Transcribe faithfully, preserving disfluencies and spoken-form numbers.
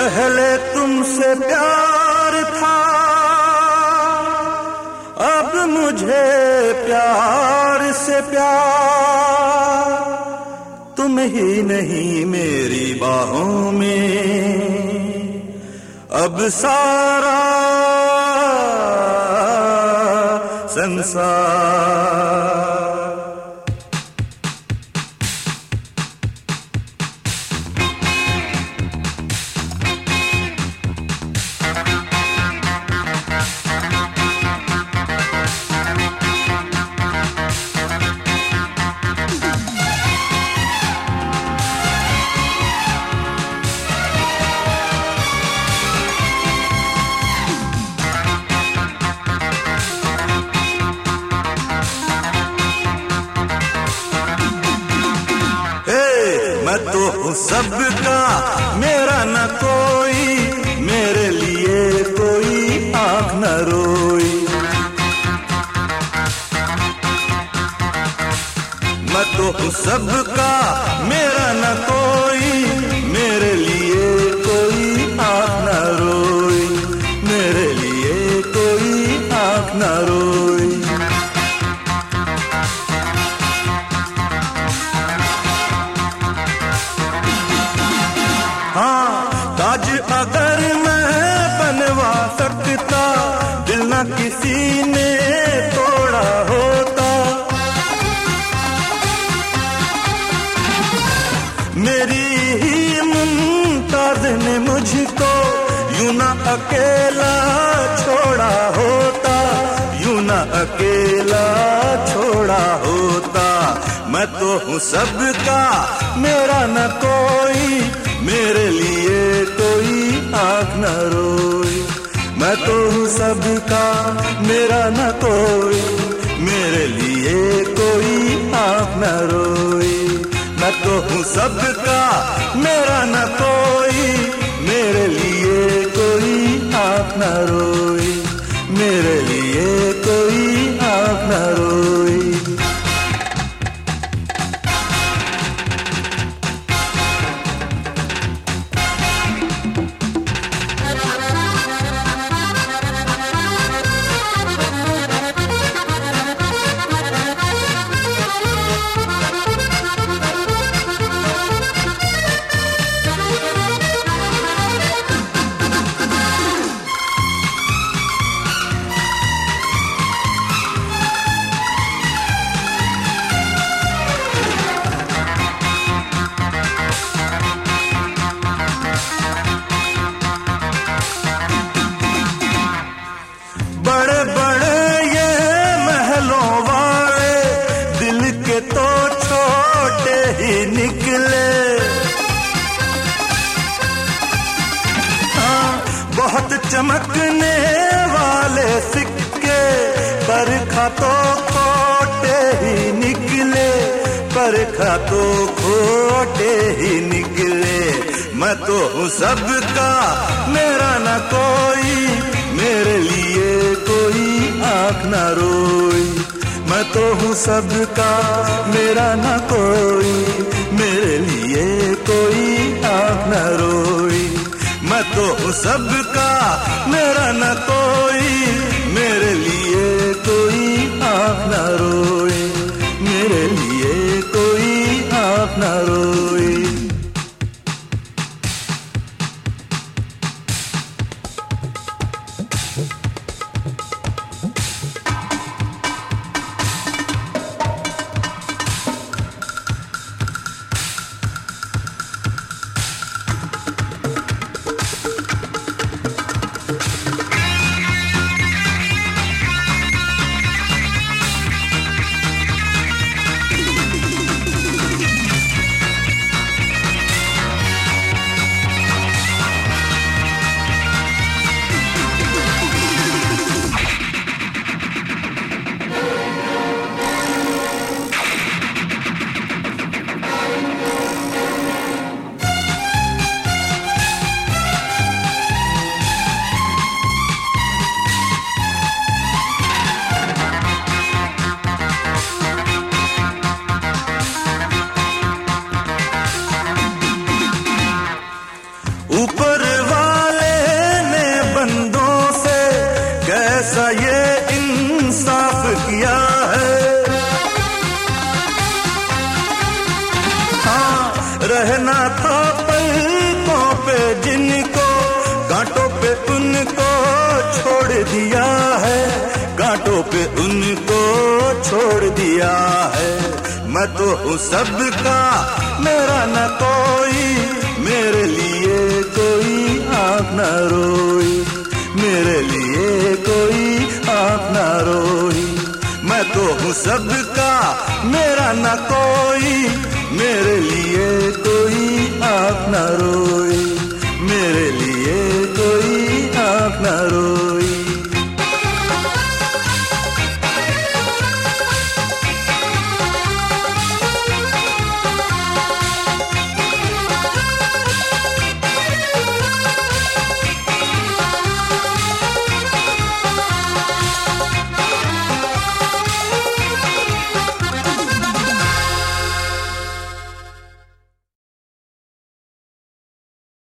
पहले तुमसे प्यार था, अब मुझे प्यार से प्यार, तुम ही नहीं मेरी बाहों में अब सारा संसार। मैं तो हूँ सबका, मेरा न कोई, मेरे लिए कोई आँख न रोई। मैं तो हूँ सबका, मेरा न कोई, मेरे लिए कोई आँख न रोई, मेरे लिए कोई आँख न रोई। ताज अगर मैं बनवा सकता, दिल न किसी ने तोड़ा होता। मेरी ही मुमताज ने मुझको यूं न अकेला छोड़ा होता, यूं न अकेला छोड़ा होता। मैं तो हूँ सबका, मेरा न कोई, मेरे लिए कोई आँख न रोई। मैं तो हूँ सबका, मेरा न कोई, मेरे लिए कोई आँख न रोई। मैं तो हूँ सबका, मेरा न कोई, मेरे लिए कोई आँख न रोई, मेरे लिए कोई आँख न रोई। बड़े बड़े ये महलों वाले दिल के तो छोटे ही निकले। हाँ, बहुत चमकने वाले सिक्के परखा तो खोटे ही निकले, परखा तो खोटे ही निकले। मैं तो हूँ सबका, मेरा न कोई, मेरे लिए कोई आँख न रोई। मैं तो हूँ सबका, मेरा न कोई, मेरे लिए कोई आँख न रोई। मैं तो हूँ सबका, मेरा न कोई, मेरे लिए कोई आँख न रोई, मेरे लिए कोई आँख न रोई। दिया है, कांटों पे उनको छोड़ दिया है। मैं तो हूँ सबका, मेरा न कोई, मेरे लिए कोई आँख न रोई, मेरे लिए कोई आँख न रोई। मैं तो हूँ सबका, मेरा न कोई, मेरे लिए कोई आँख न रोई।